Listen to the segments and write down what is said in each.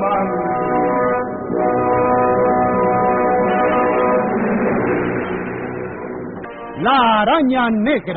La Araña Negra.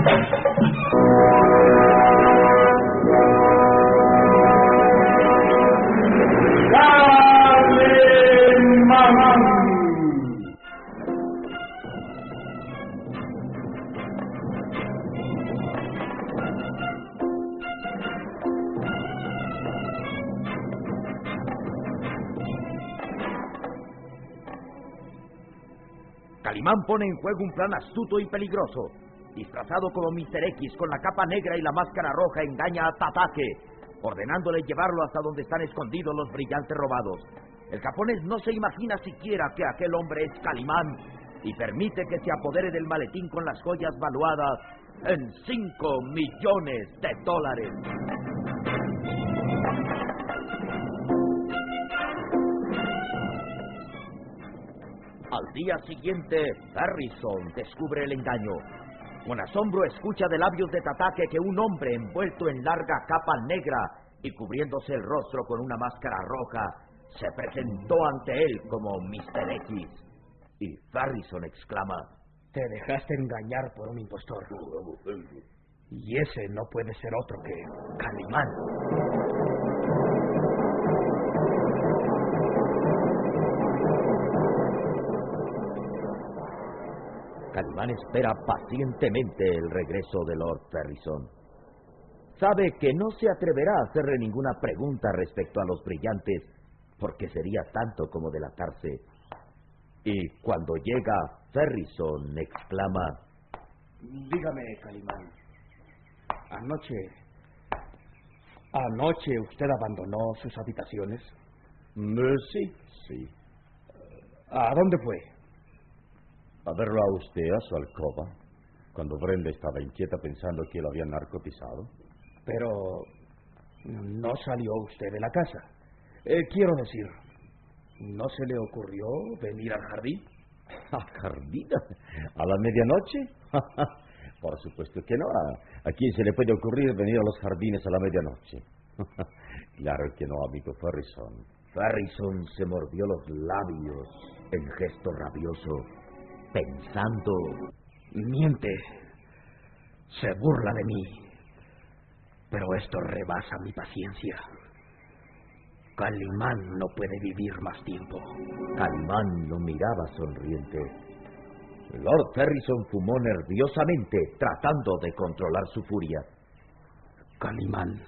Calimán pone en juego un plan astuto y peligroso. Disfrazado como Mr. X con la capa negra y la máscara roja, engaña a Tatake, ordenándole llevarlo hasta donde están escondidos los brillantes robados. El japonés no se imagina siquiera que aquel hombre es Calimán y permite que se apodere del maletín con las joyas valuadas en $5 millones. Al día siguiente, Harrison descubre el engaño. Con asombro escucha de labios de Tatake que un hombre envuelto en larga capa negra y cubriéndose el rostro con una máscara roja se presentó ante él como Mr. X. Y Harrison exclama: Te dejaste engañar por un impostor. Y ese no puede ser otro que Calimán. Calimán espera pacientemente el regreso de Lord Harrison. Sabe que no se atreverá a hacerle ninguna pregunta respecto a los brillantes, porque sería tanto como delatarse. Y cuando llega, Harrison exclama: Dígame, Calimán. Anoche usted abandonó sus habitaciones. Sí. ¿A dónde fue? A verlo a usted a su alcoba, cuando Brenda estaba inquieta pensando que lo habían narcotizado. Pero no salió usted de la casa. Quiero decir, ¿no se le ocurrió venir al jardín? ¿Al jardín? ¿A la medianoche? Por supuesto que no. ¿A quién se le puede ocurrir venir a los jardines a la medianoche? Claro que no, amigo Harrison. Harrison se mordió los labios en gesto rabioso, pensando: miente, se burla de mí, pero esto rebasa mi paciencia. Calimán no puede vivir más tiempo. Calimán lo miraba sonriente. Lord Harrison fumó nerviosamente, tratando de controlar su furia. Calimán,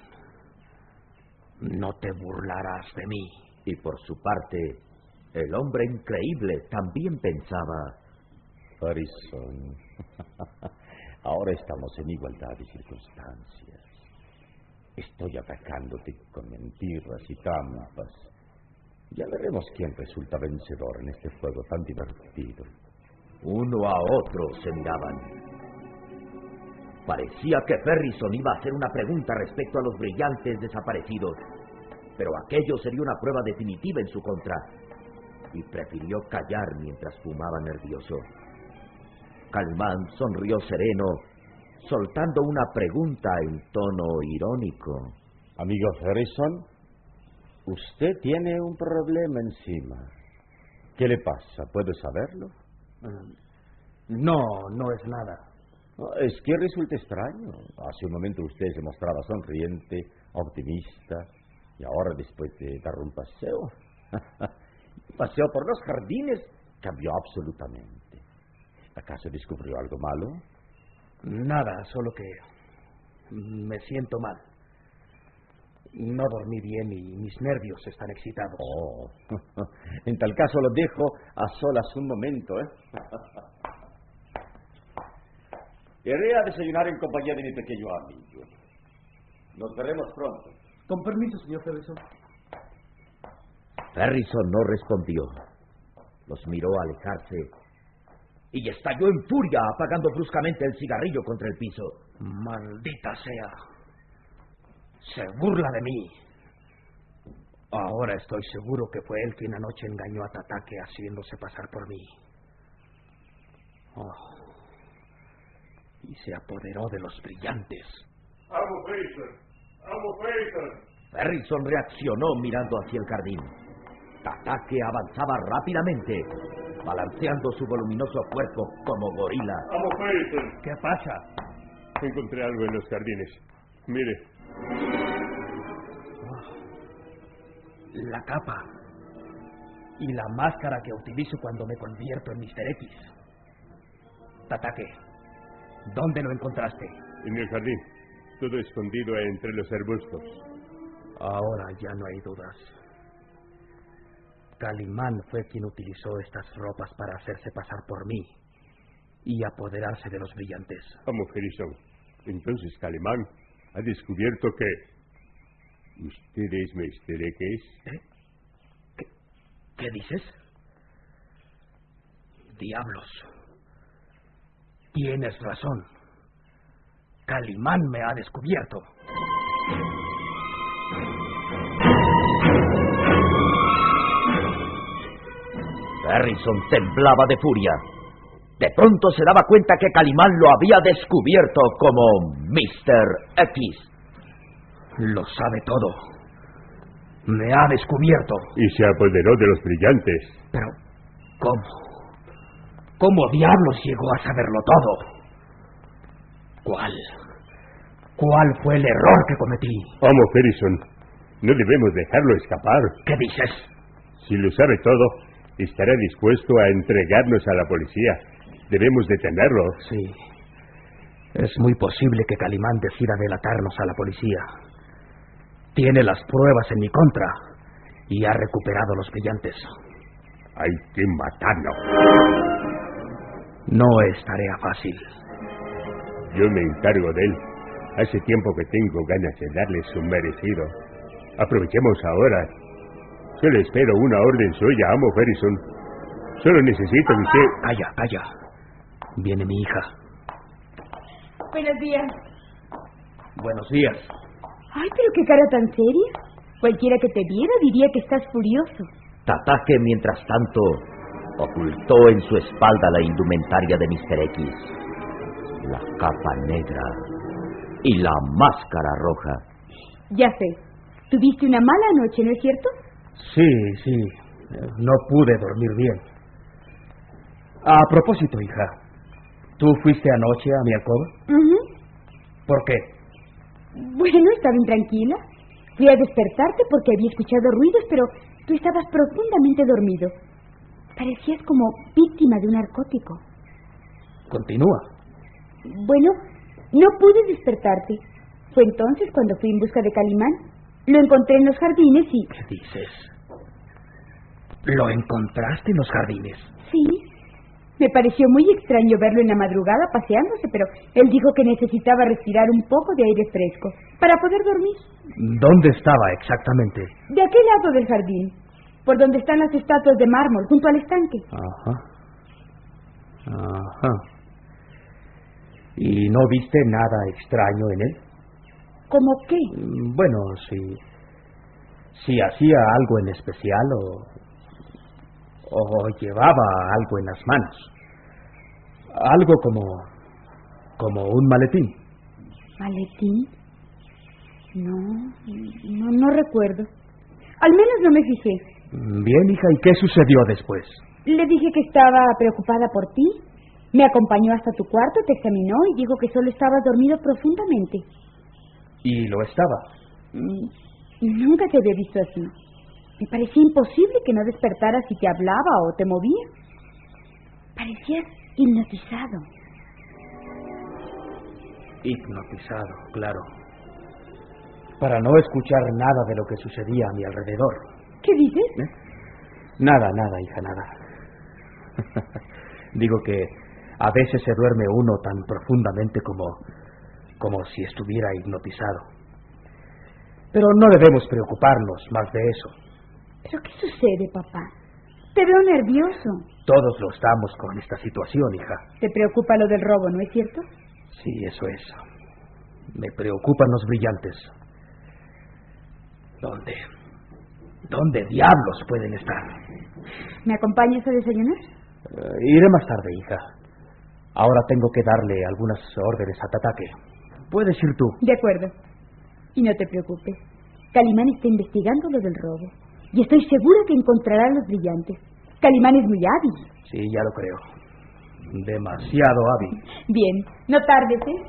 no te burlarás de mí. Y por su parte, el hombre increíble también pensaba: Harrison, ahora estamos en igualdad de circunstancias. Estoy atacándote con mentiras y trampas. Ya veremos quién resulta vencedor en este juego tan divertido. Uno a otro se miraban. Parecía que Harrison iba a hacer una pregunta respecto a los brillantes desaparecidos, pero aquello sería una prueba definitiva en su contra, y prefirió callar mientras fumaba nervioso. Calimán sonrió sereno, soltando una pregunta en tono irónico. Amigo Harrison, usted tiene un problema encima. ¿Qué le pasa? ¿Puedo saberlo? No es nada. Es que resulta extraño. Hace un momento usted se mostraba sonriente, optimista, y ahora, después de dar un paseo por los jardines, cambió absolutamente. ¿Acaso descubrió algo malo? Nada, solo que me siento mal. No dormí bien y mis nervios están excitados. Oh, en tal caso lo dejo a solas un momento, Iré a desayunar en compañía de mi pequeño amigo. Nos veremos pronto. Con permiso, señor Harrison. Harrison no respondió. Los miró alejarse y estalló en furia, apagando bruscamente el cigarrillo contra el piso. Maldita sea. Se burla de mí. Ahora estoy seguro que fue él quien anoche engañó a Tatake haciéndose pasar por mí. Y se apoderó de los brillantes. ¡Amo Fraser! Harrison reaccionó mirando hacia el jardín. Tatake avanzaba rápidamente, balanceando su voluminoso cuerpo como gorila. ¡Amo Harrison! ¿Qué pasa? Encontré algo en los jardines. Mire. La capa. Y la máscara que utilizo cuando me convierto en Mr. X. Tatake, ¿dónde lo encontraste? En el jardín. Todo escondido entre los arbustos. Ahora ya no hay dudas. Calimán fue quien utilizó estas ropas para hacerse pasar por mí y apoderarse de los brillantes. Amo Harrison. Entonces Calimán ha descubierto que usted es Mr. X. ¿Eh? ¿Qué dices? Diablos. Tienes razón. Calimán me ha descubierto. Harrison temblaba de furia. De pronto se daba cuenta que Calimán lo había descubierto como Mr. X. Lo sabe todo. Me ha descubierto. Y se apoderó de los brillantes. Pero, ¿cómo? ¿Cómo diablos llegó a saberlo todo? ¿Cuál fue el error que cometí? Amo Harrison, no debemos dejarlo escapar. ¿Qué dices? Si lo sabe todo, estará dispuesto a entregarnos a la policía. Debemos detenerlo. Sí. Es muy posible que Calimán decida delatarnos a la policía. Tiene las pruebas en mi contra y ha recuperado los brillantes. Hay que matarlo. No es tarea fácil. Yo me encargo de él. Hace tiempo que tengo ganas de darle su merecido. Aprovechemos ahora. Solo espero una orden suya, amo Harrison. Solo necesito que usted... Calla. Viene mi hija. Buenos días. Buenos días. Ay, pero qué cara tan seria. Cualquiera que te viera diría que estás furioso. Tatake, mientras tanto, ocultó en su espalda la indumentaria de Mr. X, la capa negra y la máscara roja. Ya sé. Tuviste una mala noche, ¿no es cierto? Sí. No pude dormir bien. A propósito, hija, ¿tú fuiste anoche a mi alcoba? ¿Por qué? Bueno, estaba intranquila. Fui a despertarte porque había escuchado ruidos, pero tú estabas profundamente dormido. Parecías como víctima de un narcótico. Continúa. Bueno, no pude despertarte. Fue entonces cuando fui en busca de Calimán. Lo encontré en los jardines y... ¿Qué dices? ¿Lo encontraste en los jardines? Sí. Me pareció muy extraño verlo en la madrugada paseándose, pero él dijo que necesitaba respirar un poco de aire fresco para poder dormir. ¿Dónde estaba exactamente? De aquel lado del jardín, por donde están las estatuas de mármol, junto al estanque. Ajá. ¿Y no viste nada extraño en él? ¿Cómo qué? Bueno, si hacía algo en especial o llevaba algo en las manos. Algo como un maletín. ¿Maletín? No recuerdo. Al menos no me fijé. Bien, hija, ¿y qué sucedió después? Le dije que estaba preocupada por ti. Me acompañó hasta tu cuarto, te examinó y dijo que solo estabas dormido profundamente. ¿Y lo estaba? Nunca te había visto así. Me parecía imposible que no despertaras si te hablaba o te movía. Parecías hipnotizado. Hipnotizado, claro. Para no escuchar nada de lo que sucedía a mi alrededor. ¿Qué dices? Nada, hija, nada. Digo que a veces se duerme uno tan profundamente como si estuviera hipnotizado. Pero no debemos preocuparnos más de eso. ¿Pero qué sucede, papá? Te veo nervioso. Todos lo estamos con esta situación, hija. ¿Te preocupa lo del robo, no es cierto? Sí, eso es. Me preocupan los brillantes. ¿Dónde diablos pueden estar? ¿Me acompañas a desayunar? Iré más tarde, hija. Ahora tengo que darle algunas órdenes a Tatake. Puedes ir tú. De acuerdo. Y no te preocupes. Calimán está investigando lo del robo. Y estoy segura que encontrará los brillantes. Calimán es muy hábil. Sí, ya lo creo. Demasiado hábil. Bien, no tardes, ¿eh?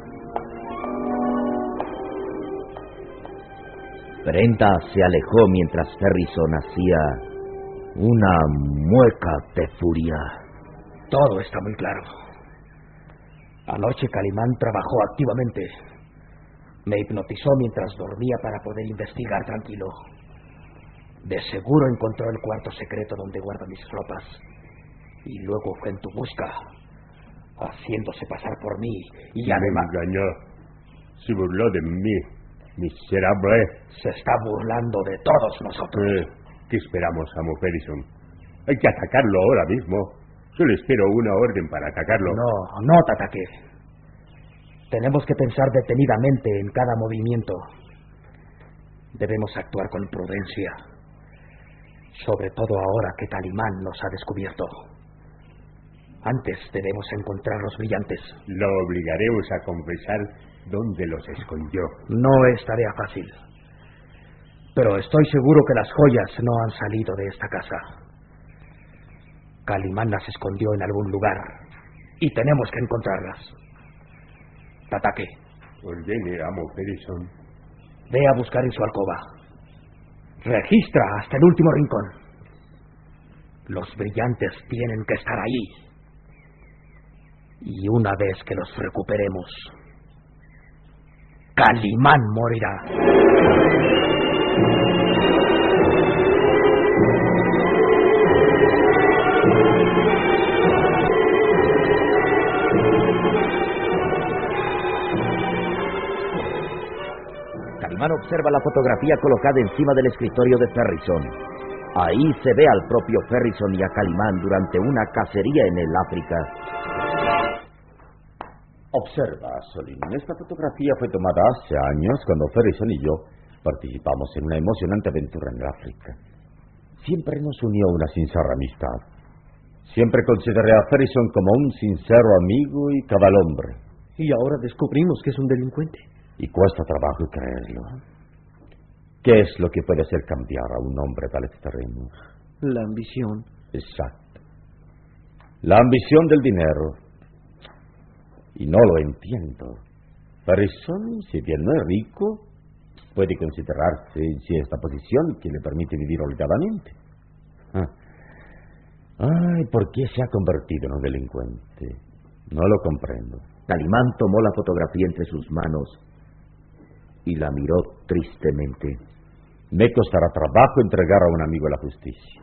Brenda se alejó mientras Ferrison hacía una mueca de furia. Todo está muy claro. Anoche Calimán trabajó activamente. Me hipnotizó mientras dormía para poder investigar tranquilo. De seguro encontró el cuarto secreto donde guarda mis ropas. Y luego fue en tu busca, haciéndose pasar por mí y además... Me engañó. Se burló de mí, miserable. Se está burlando de todos nosotros. ¿Qué esperamos, amo Ferrison? Hay que atacarlo ahora mismo. Solo espero una orden para atacarlo. No te ataque. Tenemos que pensar detenidamente en cada movimiento. Debemos actuar con prudencia. Sobre todo ahora que Calimán nos ha descubierto. Antes debemos encontrar los brillantes. Lo obligaremos a confesar dónde los escondió. No es tarea fácil. Pero estoy seguro que las joyas no han salido de esta casa. Calimán las escondió en algún lugar. Y tenemos que encontrarlas. Tatake. Ordene, amo Ferrison. Ve a buscar en su alcoba. Registra hasta el último rincón. Los brillantes tienen que estar ahí. Y una vez que los recuperemos, Calimán morirá. Calimán observa la fotografía colocada encima del escritorio de Ferrison. Ahí se ve al propio Ferrison y a Calimán durante una cacería en el África. Observa, Solín, esta fotografía fue tomada hace años cuando Ferrison y yo participamos en una emocionante aventura en el África. Siempre nos unió una sincera amistad. Siempre consideré a Ferrison como un sincero amigo y cabal hombre. Y ahora descubrimos que es un delincuente. Y cuesta trabajo creerlo. ¿Qué es lo que puede hacer cambiar a un hombre tal extremo? La ambición. Exacto. La ambición del dinero. Y no lo entiendo. Ferrison, si bien no es rico, puede considerarse en cierta posición que le permite vivir holgadamente. Ay, ¿por qué se ha convertido en un delincuente? No lo comprendo. Calimán tomó la fotografía entre sus manos y la miró tristemente. Me costará trabajo entregar a un amigo a la justicia.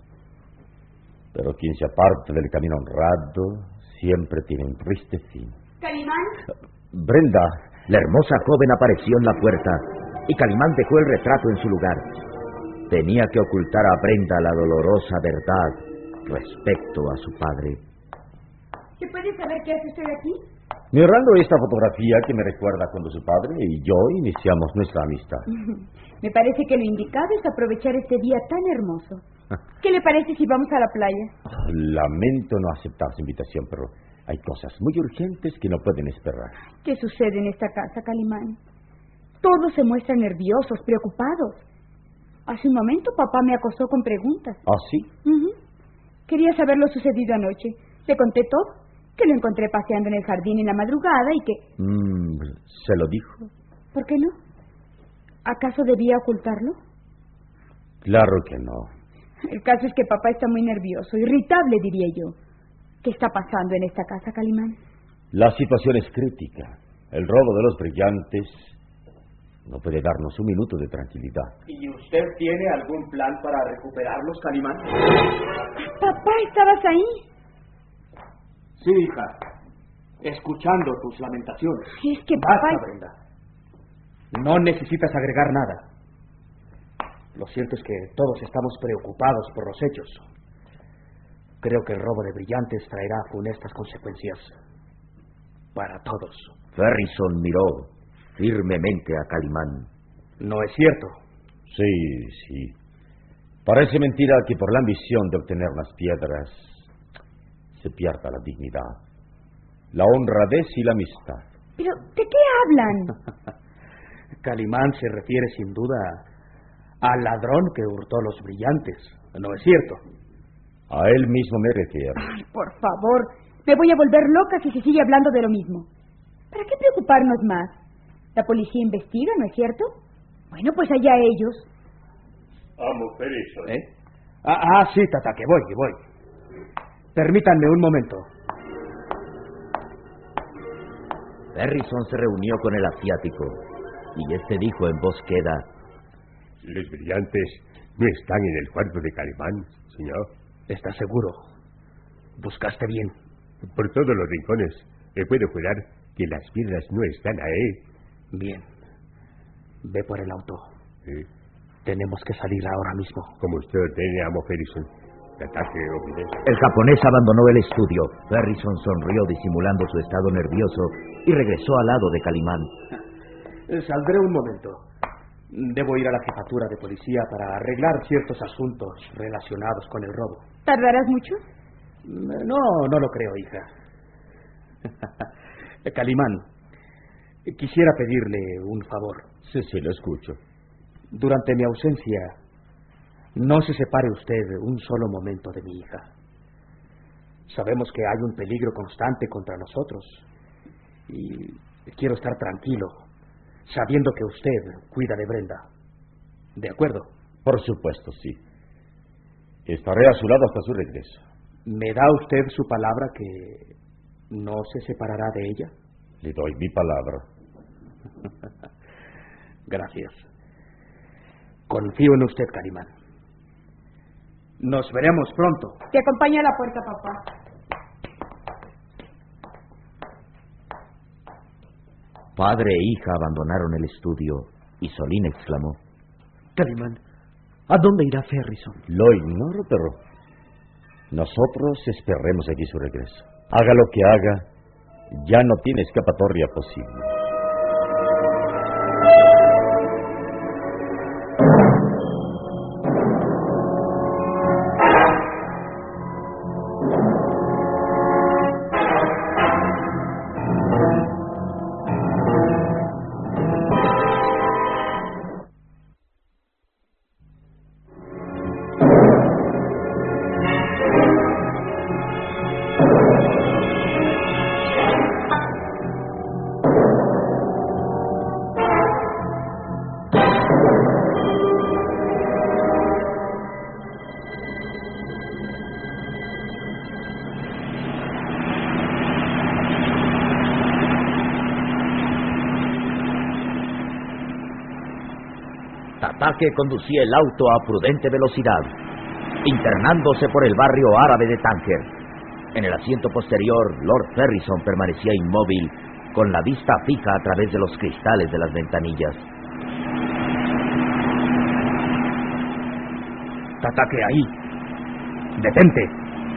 Pero quien se aparta del camino honrado siempre tiene un triste fin. ¿Calimán? Brenda. La hermosa joven apareció en la puerta y Calimán dejó el retrato en su lugar. Tenía que ocultar a Brenda la dolorosa verdad respecto a su padre. ¿Se puede saber qué hace usted aquí? Mirando esta fotografía que me recuerda cuando su padre y yo iniciamos nuestra amistad. Me parece que lo indicado es aprovechar este día tan hermoso. ¿Qué le parece si vamos a la playa? Lamento no aceptar su invitación, pero hay cosas muy urgentes que no pueden esperar. ¿Qué sucede en esta casa, Calimán? Todos se muestran nerviosos, preocupados. Hace un momento papá me acosó con preguntas. ¿Ah, sí? Quería saber lo sucedido anoche. Le conté todo, que lo encontré paseando en el jardín en la madrugada y que... ¿Se lo dijo? ¿Por qué no? ¿Acaso debía ocultarlo? Claro que no. El caso es que papá está muy nervioso, irritable, diría yo. ¿Qué está pasando en esta casa, Calimán? La situación es crítica. El robo de los brillantes no puede darnos un minuto de tranquilidad. ¿Y usted tiene algún plan para recuperarlos, Calimán? Papá, ¿estabas ahí? Sí, hija. Escuchando tus lamentaciones. Es que papá... Basta, Brenda. No necesitas agregar nada. Lo cierto es que todos estamos preocupados por los hechos. Creo que el robo de brillantes traerá funestas consecuencias para todos. Ferrison miró firmemente a Calimán. ¿No es cierto? Sí. Parece mentira que por la ambición de obtener las piedras se pierda la dignidad, la honradez y la amistad. ¿Pero de qué hablan? Calimán se refiere sin duda al ladrón que hurtó los brillantes, ¿no es cierto? A él mismo me refiero. Ay, por favor, me voy a volver loca si se sigue hablando de lo mismo. ¿Para qué preocuparnos más? La policía investiga, ¿no es cierto? Bueno, pues allá ellos. Amo Ferrison. Sí, Tataque, voy. Permítanme un momento. Ferrison se reunió con el asiático y este dijo en voz queda: Los brillantes no están en el cuarto de Calimán, señor. ¿Estás seguro? ¿Buscaste bien? Por todos los rincones. Le puedo jurar que las piedras no están ahí. Bien. Ve por el auto. Sí. Tenemos que salir ahora mismo. Como usted ordene, amo Ferrison. Tataque obedece. El japonés abandonó el estudio. Ferrison sonrió disimulando su estado nervioso y regresó al lado de Calimán. Saldré un momento. Debo ir a la jefatura de policía para arreglar ciertos asuntos relacionados con el robo. ¿Tardarás mucho? No lo creo, hija. Calimán, quisiera pedirle un favor. Sí, lo escucho. Durante mi ausencia, no se separe usted un solo momento de mi hija. Sabemos que hay un peligro constante contra nosotros y quiero estar tranquilo, sabiendo que usted cuida de Brenda. ¿De acuerdo? Por supuesto, sí. Estaré a su lado hasta su regreso. ¿Me da usted su palabra que no se separará de ella? Le doy mi palabra. Gracias. Confío en usted, Calimán. Nos veremos pronto. Te acompaña a la puerta, papá. Padre e hija abandonaron el estudio y Solín exclamó: Calimán, ¿a dónde irá Ferrison? Lo ignoro, pero nosotros esperaremos aquí su regreso. Haga lo que haga, ya no tiene escapatoria posible. Tataque conducía el auto a prudente velocidad, internándose por el barrio árabe de Tánger. En el asiento posterior, Lord Ferrison permanecía inmóvil, con la vista fija a través de los cristales de las ventanillas. Tataque, ahí. Detente.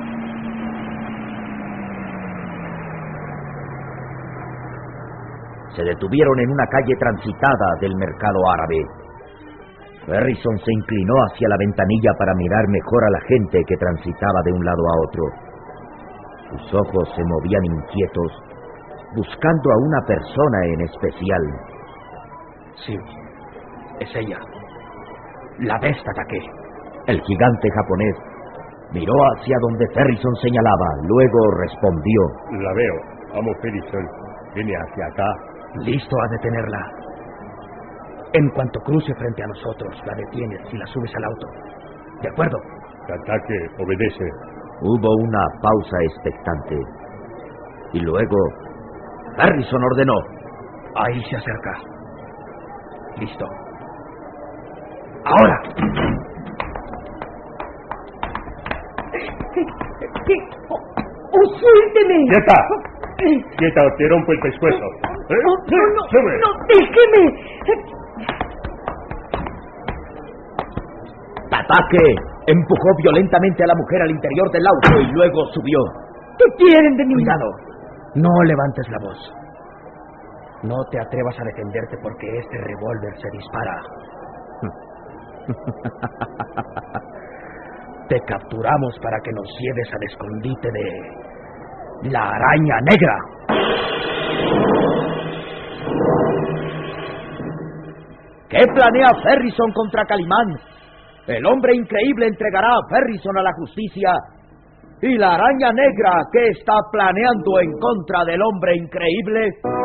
Se detuvieron en una calle transitada del mercado árabe. Ferrison se inclinó hacia la ventanilla para mirar mejor a la gente que transitaba de un lado a otro. Sus ojos se movían inquietos, buscando a una persona en especial. Sí, es ella. La ves, Tataque. El gigante japonés miró hacia donde Ferrison señalaba, luego respondió: La veo, amo Ferrison. Viene hacia acá. Listo a detenerla. En cuanto cruce frente a nosotros, la detienes y la subes al auto. ¿De acuerdo? Tataque obedece. Hubo una pausa expectante. Y luego, Ferrison ordenó: Ahí se acerca. Listo. ¡Ahora! ¿Qué? ¡Oh, suélteme! ¡Quieta! ¡Quieta o te rompo el pescuezo! ¡Sube! ¡No, déjeme! Tataque empujó violentamente a la mujer al interior del auto y luego subió. ¿Qué quieren de mí? Cuidado, no levantes la voz. No te atrevas a defenderte porque este revólver se dispara. Te capturamos para que nos lleves al escondite de la araña negra. ¿Qué planea Ferrison contra Calimán? El hombre increíble entregará a Ferrison a la justicia. ¿Y la araña negra qué está planeando en contra del hombre increíble?